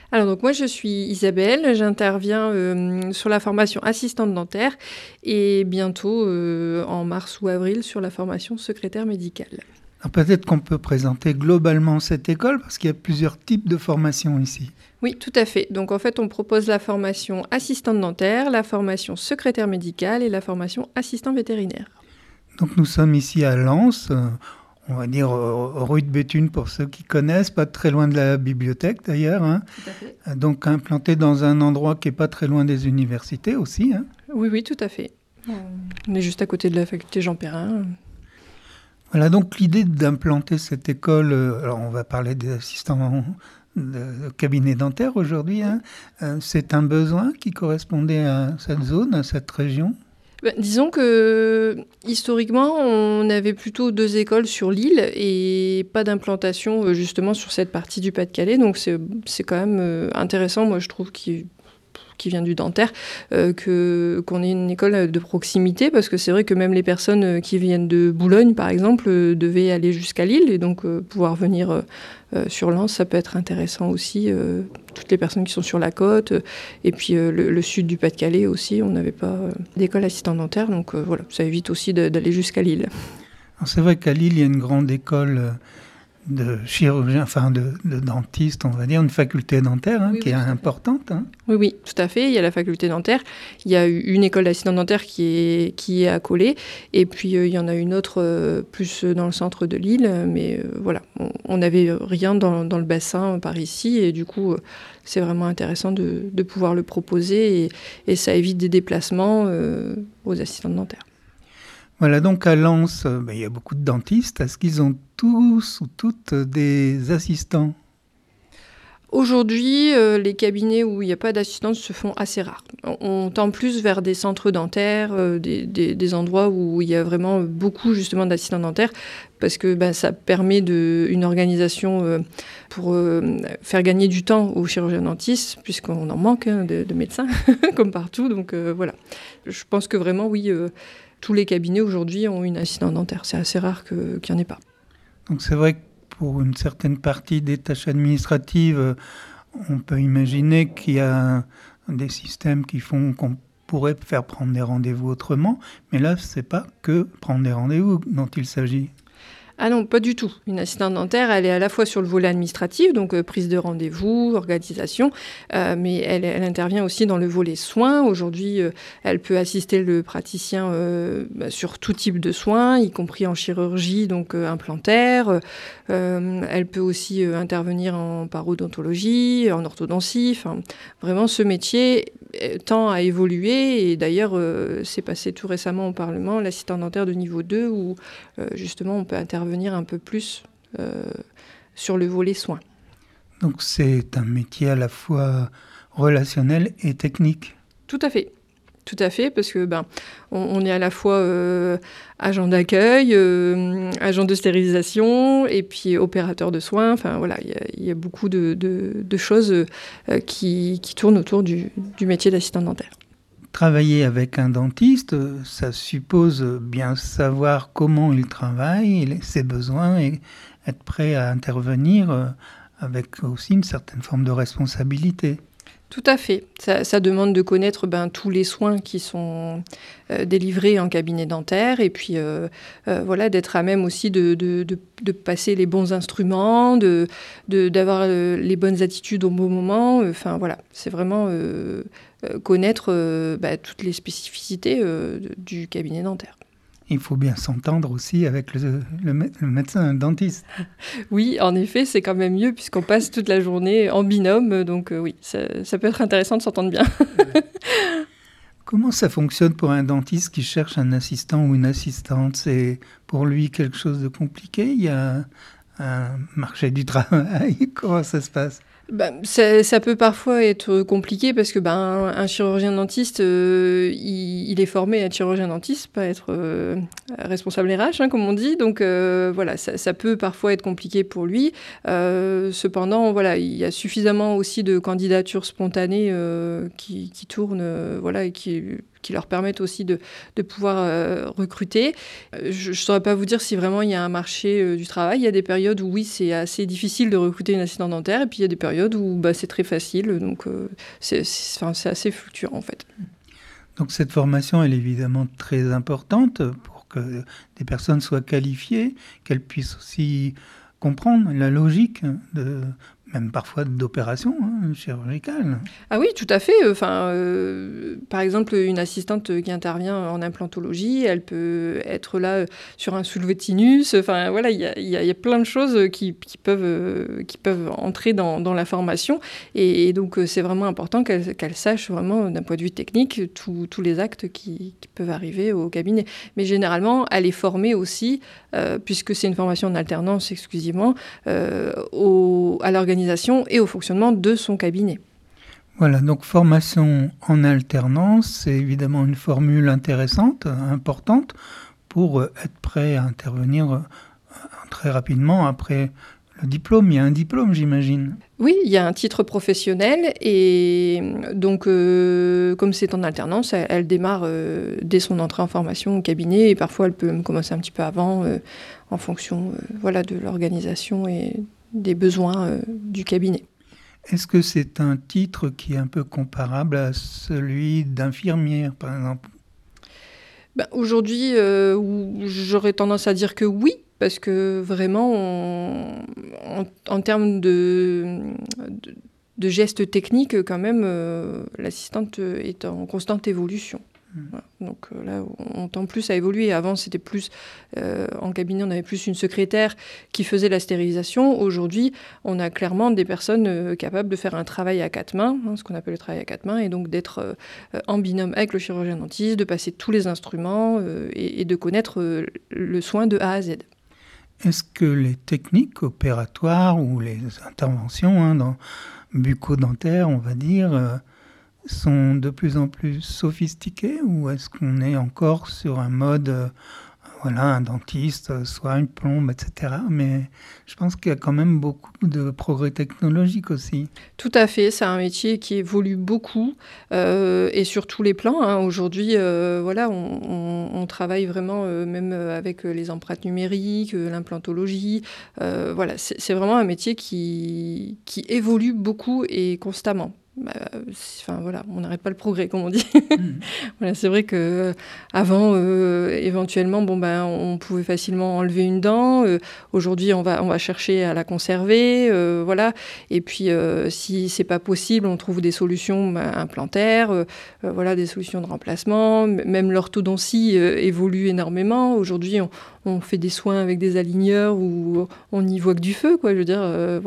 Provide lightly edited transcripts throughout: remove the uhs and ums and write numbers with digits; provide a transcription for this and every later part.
Alors donc moi je suis Isabelle, j'interviens sur la formation assistante dentaire et bientôt en mars ou avril sur la formation secrétaire médicale. Alors peut-être qu'on peut présenter globalement cette école parce qu'il y a plusieurs types de formations ici. Oui, tout à fait. Donc en fait on propose la formation assistante dentaire, la formation secrétaire médicale et la formation assistant vétérinaire. Donc nous sommes ici à Lens, on va dire rue de Béthune pour ceux qui connaissent, pas très loin de la bibliothèque d'ailleurs. Hein. Tout à fait. Donc implanté dans un endroit qui n'est pas très loin des universités aussi. Hein. Oui, oui, tout à fait. On est juste à côté de la faculté Jean Perrin. Voilà, donc l'idée d'implanter cette école, alors on va parler des assistants de cabinet dentaire aujourd'hui, hein, c'est un besoin qui correspondait à cette zone, à cette région. Disons que historiquement, on avait plutôt 2 écoles sur l'île et pas d'implantation justement sur cette partie du Pas-de-Calais. Donc c'est quand même intéressant, moi je trouve, qui vient du dentaire, qu'on ait une école de proximité, parce que c'est vrai que même les personnes qui viennent de Boulogne, par exemple, devaient aller jusqu'à Lille, et donc pouvoir venir sur Lens, ça peut être intéressant aussi. Toutes les personnes qui sont sur la côte, et puis le sud du Pas-de-Calais aussi, on n'avait pas d'école assistant dentaire, donc voilà, ça évite aussi d'aller jusqu'à Lille. Alors c'est vrai qu'à Lille, il y a une grande école de chirurgiens, enfin de dentistes, on va dire, une faculté dentaire hein, Oui, qui est importante. Hein. Oui, oui, tout à fait. Il y a la faculté dentaire. Il y a une école d'assistant dentaire qui est à Collet. Et puis, il y en a une autre plus dans le centre de l'île. Mais voilà, on n'avait rien dans le bassin par ici. Et du coup, c'est vraiment intéressant de pouvoir le proposer. Et ça évite des déplacements aux assistants dentaires. Voilà, donc à Lens, il y a beaucoup de dentistes. Est-ce qu'ils ont tous ou toutes des assistants ? Aujourd'hui, les cabinets où il n'y a pas d'assistante se font assez rares. On tend plus vers des centres dentaires, des endroits où il y a vraiment beaucoup justement d'assistants dentaires, parce que ça permet une organisation pour faire gagner du temps aux chirurgiens dentistes, puisqu'on en manque de médecins, comme partout. Donc voilà. Je pense que vraiment, oui, tous les cabinets aujourd'hui ont une assistante dentaire. C'est assez rare qu'il n'y en ait pas. Donc c'est vrai que pour une certaine partie des tâches administratives, on peut imaginer qu'il y a des systèmes qui font qu'on pourrait faire prendre des rendez-vous autrement. Mais là, ce n'est pas que prendre des rendez-vous dont il s'agit. Ah non, pas du tout. Une assistante dentaire, elle est à la fois sur le volet administratif, donc prise de rendez-vous, organisation, mais elle intervient aussi dans le volet soins. Aujourd'hui, elle peut assister le praticien sur tout type de soins, y compris en chirurgie, donc implantaire. Elle peut aussi intervenir en parodontologie, en orthodontie. Enfin, vraiment, ce métier tend à évoluer. Et d'ailleurs, c'est passé tout récemment au Parlement, l'assistant dentaire de niveau 2, où justement on peut intervenir un peu plus sur le volet soins. Donc c'est un métier à la fois relationnel et technique. Tout à fait, parce que on est à la fois agent d'accueil, agent de stérilisation et puis opérateur de soins. Enfin voilà, il y a beaucoup de choses qui tournent autour du métier d'assistant dentaire. Travailler avec un dentiste, ça suppose bien savoir comment il travaille, ses besoins et être prêt à intervenir avec aussi une certaine forme de responsabilité. Tout à fait. Ça demande de connaître tous les soins qui sont délivrés en cabinet dentaire et puis voilà, d'être à même aussi de passer les bons instruments, d'avoir les bonnes attitudes au bon moment. Enfin voilà, c'est vraiment connaître toutes les spécificités du cabinet dentaire. Il faut bien s'entendre aussi avec le médecin, le dentiste. Oui, en effet, c'est quand même mieux puisqu'on passe toute la journée en binôme. Donc oui, ça peut être intéressant de s'entendre bien. Comment ça fonctionne pour un dentiste qui cherche un assistant ou une assistante ? C'est pour lui quelque chose de compliqué ? Il y a un marché du travail ? Comment ça se passe ? Ça peut parfois être compliqué parce que un chirurgien dentiste, il est formé à être chirurgien dentiste, pas être responsable RH, comme on dit. Donc voilà, ça peut parfois être compliqué pour lui. Cependant, voilà, il y a suffisamment aussi de candidatures spontanées qui tournent, voilà, et qui qui leur permettent aussi de pouvoir recruter. Je ne saurais pas vous dire si vraiment il y a un marché du travail. Il y a des périodes où oui, c'est assez difficile de recruter une assistante dentaire, et puis il y a des périodes où c'est très facile. Donc c'est assez fluctuant en fait. Donc cette formation, elle est évidemment très importante pour que des personnes soient qualifiées, qu'elles puissent aussi comprendre la logique même parfois d'opérations chirurgicales. Ah oui, tout à fait. Par exemple, une assistante qui intervient en implantologie, elle peut être là sur un soulevé de sinus. Enfin, voilà, il y a plein de choses qui peuvent entrer dans la formation. Et donc, c'est vraiment important qu'elle sache vraiment, d'un point de vue technique, tous les actes qui peuvent arriver au cabinet. Mais généralement, elle est formée aussi, puisque c'est une formation en alternance exclusivement, à l'organisation et au fonctionnement de son cabinet. Voilà, donc formation en alternance, c'est évidemment une formule intéressante, importante, pour être prêt à intervenir très rapidement après le diplôme. Il y a un diplôme, j'imagine. Oui, il y a un titre professionnel et donc comme c'est en alternance, elle démarre dès son entrée en formation au cabinet et parfois elle peut commencer un petit peu avant en fonction de l'organisation et des besoins du cabinet. Est-ce que c'est un titre qui est un peu comparable à celui d'infirmière, par exemple ? Aujourd'hui, j'aurais tendance à dire que oui, parce que vraiment, en termes de gestes techniques, quand même, l'assistante est en constante évolution. Voilà. Donc là, on tend plus à évoluer. Avant, c'était plus en cabinet, on avait plus une secrétaire qui faisait la stérilisation. Aujourd'hui, on a clairement des personnes capables de faire un travail à 4 mains, ce qu'on appelle le travail à 4 mains, et donc d'être en binôme avec le chirurgien dentiste, de passer tous les instruments et de connaître le soin de A à Z. Est-ce que les techniques opératoires ou les interventions dans bucco-dentaires, on va dire, sont de plus en plus sophistiquées ou est-ce qu'on est encore sur un mode, un dentiste soigne, plombe, etc. Mais je pense qu'il y a quand même beaucoup de progrès technologiques aussi. Tout à fait, c'est un métier qui évolue beaucoup et sur tous les plans. Aujourd'hui, on travaille vraiment même avec les empreintes numériques, l'implantologie. C'est vraiment un métier qui évolue beaucoup et constamment. On n'arrête pas le progrès, comme on dit. C'est vrai qu'avant, éventuellement, on pouvait facilement enlever une dent. Aujourd'hui, on va chercher à la conserver. Et puis, si c'est pas possible, on trouve des solutions implantaires, des solutions de remplacement. Même l'orthodontie évolue énormément. Aujourd'hui, on fait des soins avec des aligneurs où on n'y voit que du feu, quoi. Je veux dire,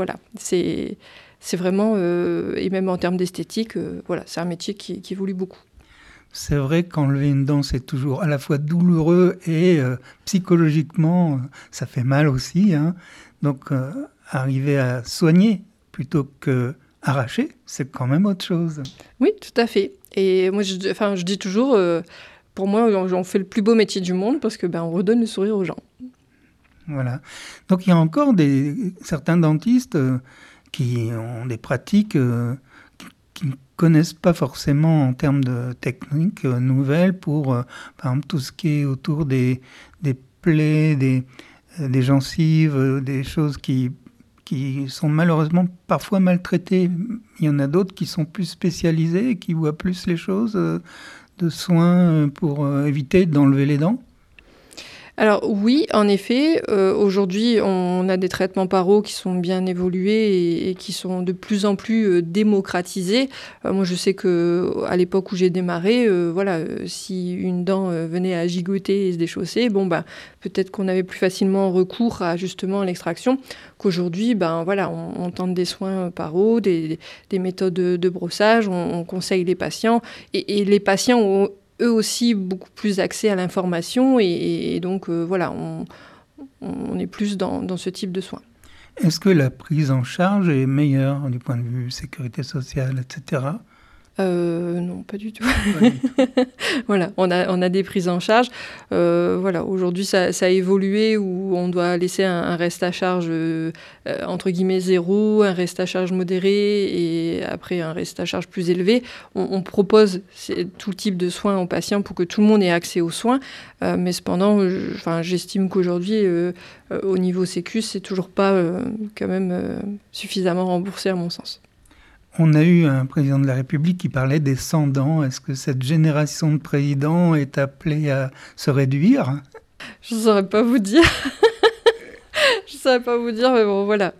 c'est vraiment, et même en termes d'esthétique, c'est un métier qui évolue beaucoup. C'est vrai qu'enlever une dent, c'est toujours à la fois douloureux et psychologiquement, ça fait mal aussi. Donc, arriver à soigner plutôt qu'arracher, c'est quand même autre chose. Oui, tout à fait. Et moi, je dis toujours, pour moi, on fait le plus beau métier du monde parce que on redonne le sourire aux gens. Voilà. Donc, il y a encore certains dentistes qui ont des pratiques qui ne connaissent pas forcément en termes de techniques nouvelles pour, par exemple, tout ce qui est autour des plaies, des gencives, des choses qui sont malheureusement parfois maltraitées. Il y en a d'autres qui sont plus spécialisées et qui voient plus les choses de soins pour éviter d'enlever les dents. Alors oui, en effet, aujourd'hui, on a des traitements paro qui sont bien évolués et qui sont de plus en plus démocratisés. Moi, je sais qu'à l'époque où j'ai démarré, si une dent venait à gigoter et se déchausser, peut-être qu'on avait plus facilement recours à justement l'extraction qu'aujourd'hui, on tente des soins paro, des méthodes de brossage, on conseille les patients et les patients ont eux aussi beaucoup plus accès à l'information et donc on est plus dans ce type de soins. Est-ce que la prise en charge est meilleure du point de vue sécurité sociale, etc. Non, pas du tout. Pas du tout. Voilà, on a des prises en charge. Voilà, aujourd'hui, ça a évolué où on doit laisser un reste à charge entre guillemets zéro, un reste à charge modéré et après un reste à charge plus élevé. On propose tout type de soins aux patients pour que tout le monde ait accès aux soins. Mais cependant, j'estime qu'aujourd'hui, au niveau Sécu, c'est toujours pas quand même suffisamment remboursé à mon sens. On a eu un président de la République qui parlait des 100 dents. Est-ce que cette génération de présidents est appelée à se réduire ? Je ne saurais pas vous dire. Je ne saurais pas vous dire, mais bon, voilà.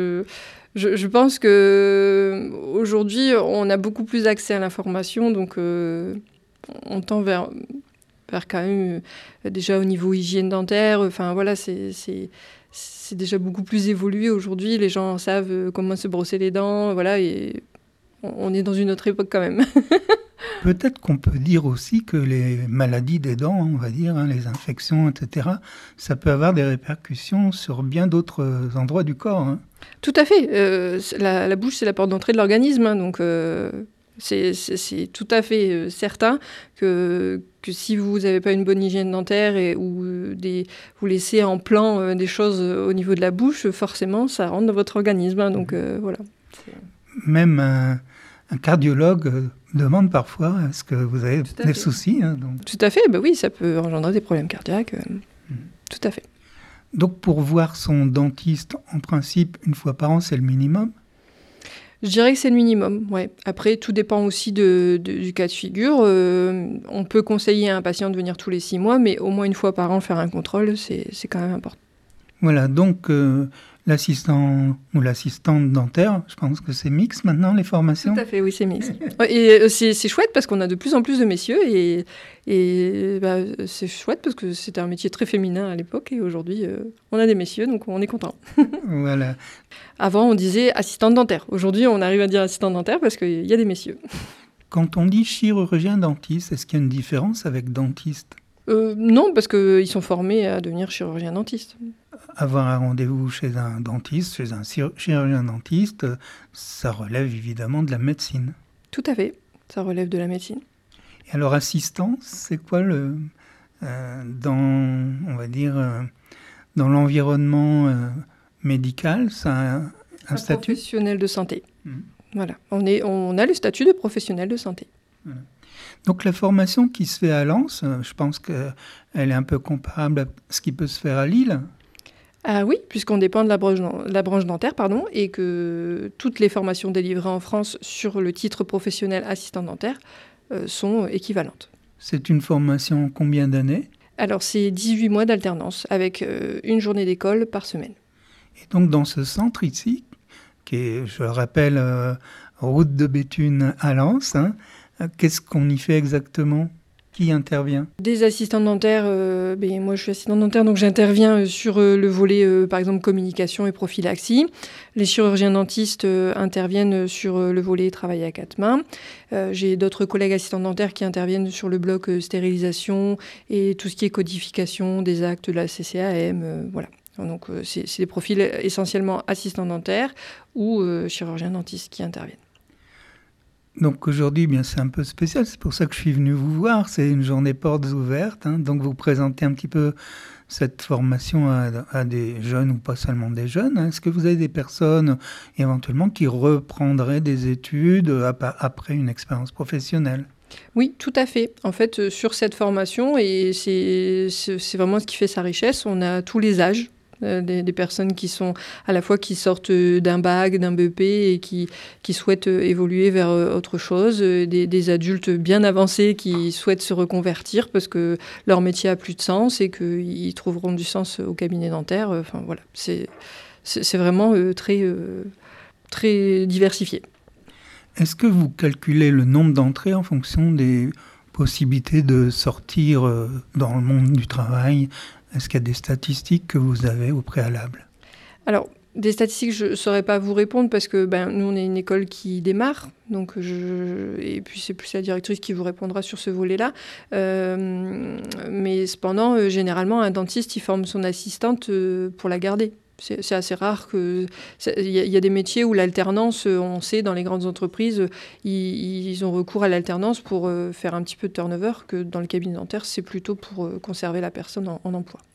Je pense qu'aujourd'hui, on a beaucoup plus accès à l'information, donc on tend vers quand même, déjà au niveau hygiène dentaire, enfin voilà, c'est déjà beaucoup plus évolué aujourd'hui. Les gens savent comment se brosser les dents, voilà, et on est dans une autre époque quand même. Peut-être qu'on peut dire aussi que les maladies des dents, on va dire, les infections, etc., ça peut avoir des répercussions sur bien d'autres endroits du corps. Tout à fait. La bouche, c'est la porte d'entrée de l'organisme, donc c'est tout à fait certain que si vous n'avez pas une bonne hygiène dentaire ou vous laissez en plan des choses au niveau de la bouche, forcément, ça rentre dans votre organisme. Donc voilà. Même un cardiologue demande parfois est-ce que vous avez des soucis. Donc. Tout à fait, oui, ça peut engendrer des problèmes cardiaques. Tout à fait. Donc pour voir son dentiste, en principe, une fois par an, c'est le minimum ? Je dirais que c'est le minimum, ouais. Après, tout dépend aussi du cas de figure. On peut conseiller à un patient de venir tous les 6 mois, mais au moins une fois par an faire un contrôle, c'est quand même important. Voilà, donc l'assistant ou l'assistante dentaire, je pense que c'est mixte maintenant, les formations ? Tout à fait, oui, c'est mixte. Et c'est chouette parce qu'on a de plus en plus de messieurs et c'est chouette parce que c'était un métier très féminin à l'époque et aujourd'hui, on a des messieurs, donc on est content. Voilà. Avant, on disait assistante dentaire. Aujourd'hui, on arrive à dire assistante dentaire parce qu'il y a des messieurs. Quand on dit chirurgien dentiste, est-ce qu'il y a une différence avec dentiste ? Non, parce qu'ils sont formés à devenir chirurgien dentiste. Avoir un rendez-vous chez un dentiste, chez un chirurgien dentiste, ça relève évidemment de la médecine. Tout à fait, ça relève de la médecine. Et alors, assistant, c'est quoi on va dire, dans l'environnement médical, ça a un statut ? Professionnel de santé. Voilà, on a le statut de professionnel de santé. Voilà. Donc la formation qui se fait à Lens, je pense qu'elle est un peu comparable à ce qui peut se faire à Lille. Ah oui, puisqu'on dépend de la branche dentaire, et que toutes les formations délivrées en France sur le titre professionnel assistant dentaire sont équivalentes. C'est une formation en combien d'années ? Alors c'est 18 mois d'alternance avec une journée d'école par semaine. Et donc dans ce centre ici, qui est, je le rappelle, route de Béthune à Lens, qu'est-ce qu'on y fait exactement ? Qui intervient ? Des assistants dentaires, moi je suis assistante dentaire, donc j'interviens sur le volet, par exemple, communication et prophylaxie. Les chirurgiens dentistes interviennent sur le volet travail à 4 mains. J'ai d'autres collègues assistants dentaires qui interviennent sur le bloc stérilisation et tout ce qui est codification des actes de la CCAM, voilà. Donc c'est des profils essentiellement assistants dentaires ou chirurgiens dentistes qui interviennent. Donc aujourd'hui, c'est un peu spécial, c'est pour ça que je suis venu vous voir, c'est une journée portes ouvertes, donc vous présentez un petit peu cette formation à des jeunes ou pas seulement des jeunes. Est-ce que vous avez des personnes éventuellement qui reprendraient des études après une expérience professionnelle ? Oui, tout à fait. En fait, sur cette formation, et c'est vraiment ce qui fait sa richesse, on a tous les âges. Des personnes qui sont à la fois qui sortent d'un bac, d'un BEP et qui souhaitent évoluer vers autre chose, des adultes bien avancés qui souhaitent se reconvertir parce que leur métier a plus de sens et qu'ils trouveront du sens au cabinet dentaire. Enfin voilà, c'est vraiment très, très diversifié. Est-ce que vous calculez le nombre d'entrées en fonction des possibilités de sortir dans le monde du travail ? Est-ce qu'il y a des statistiques que vous avez au préalable ? Alors, des statistiques, je ne saurais pas vous répondre parce que nous, on est une école qui démarre. Donc et puis, c'est plus la directrice qui vous répondra sur ce volet-là. Mais cependant, généralement, un dentiste, il forme son assistante pour la garder. C'est assez rare que... Il y a des métiers où l'alternance, on sait, dans les grandes entreprises, ils ont recours à l'alternance pour faire un petit peu de turnover, que dans le cabinet dentaire, c'est plutôt pour conserver la personne en emploi.